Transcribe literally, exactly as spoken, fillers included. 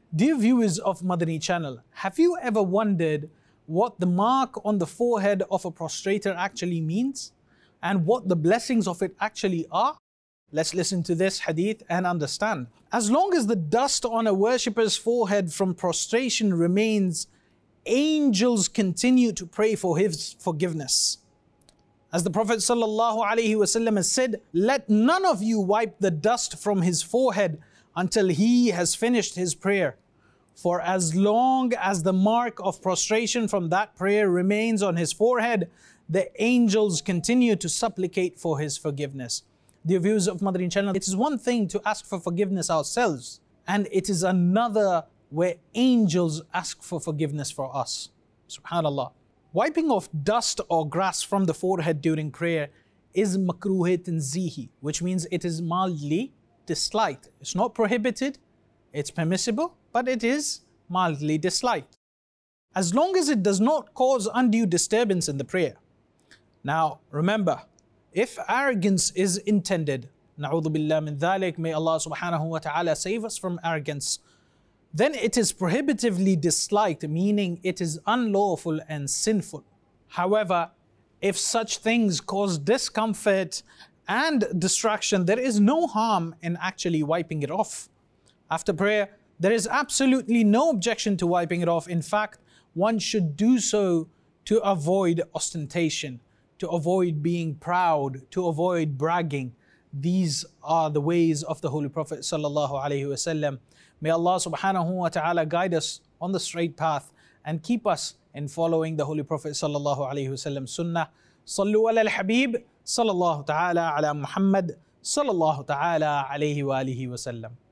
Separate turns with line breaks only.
Dear viewers of Madani channel, have you ever wondered what the mark on the forehead of a prostrator actually means and what the blessings of it actually are? Let's listen to this hadith and understand. As long as the dust on a worshipper's forehead from prostration remains, angels continue to pray for his forgiveness. As the Prophet ﷺ has said, let none of you wipe the dust from his forehead until he has finished his prayer. For as long as the mark of prostration from that prayer remains on his forehead, the angels continue to supplicate for his forgiveness. Dear viewers of Madani channel, it is one thing to ask for forgiveness ourselves, and it is another where angels ask for forgiveness for us. Subhanallah. Wiping off dust or grass from the forehead during prayer is makruh tanzihi, which means it is mildly disliked. It's not prohibited, it's permissible, but it is mildly disliked, as long as it does not cause undue disturbance in the prayer. Now remember, if arrogance is intended, na'udhu billah min dhalik, may Allah subhanahu wa ta'ala save us from arrogance, then it is prohibitively disliked, meaning it is unlawful and sinful. However, if such things cause discomfort and distraction, there is no harm in actually wiping it off. After prayer, there is absolutely no objection to wiping it off. In fact, one should do so to avoid ostentation, to avoid being proud, to avoid bragging. These are the ways of the Holy Prophet sallallahu alaihi wasallam. May Allah subhanahu wa ta'ala guide us on the straight path and keep us in following the Holy Prophet sallallahu alaihi wasallam sunnah. Sallu ala al-Habib sallallahu ta'ala ala Muhammad sallallahu ta'ala alayhi wa alihi wasallam.